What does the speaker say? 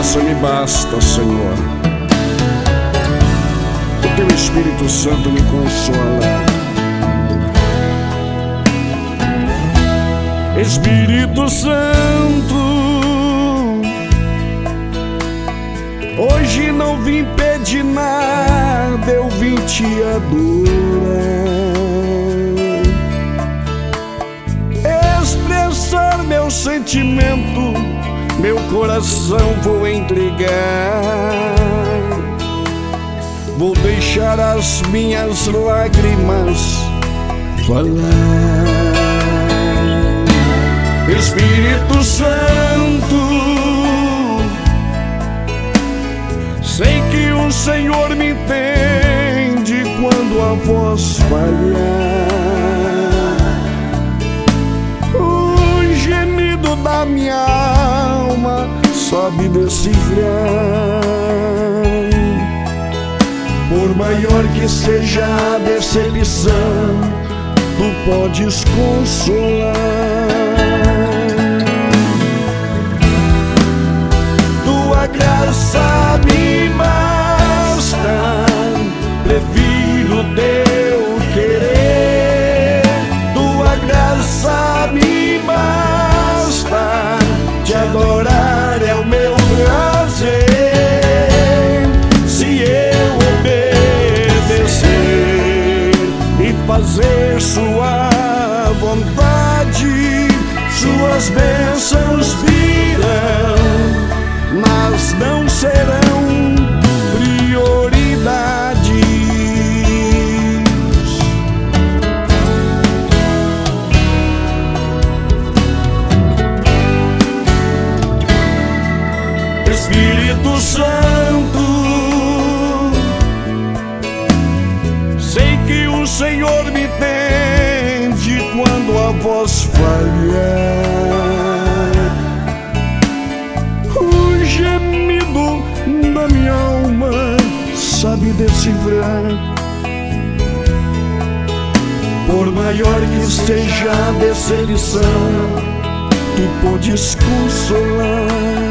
graça me basta, Senhor. O teu Espírito Santo me consola. Espírito Santo, hoje não vim pedir nada, eu vim te adorar. Expressar meu sentimento, meu coração vou entregar. Vou deixar as minhas lágrimas falar. Espírito Santo, sei que o Senhor me entende quando a voz falhar. O gemido da minha alma sabe decifrar. Por maior que seja a decepção, tu podes consolar. Tua graça me basta, prefiro teu querer. Tua graça me basta, te adorar é o meu prazer. Se eu obedecer e fazer sua vontade, suas bênçãos virão, mas não serão prioridades. Espírito Santo, sei que o Senhor me entende quando a voz falhar. O gemido da minha alma sabe decifrar. Por maior que seja a decepção, tu podes consolar.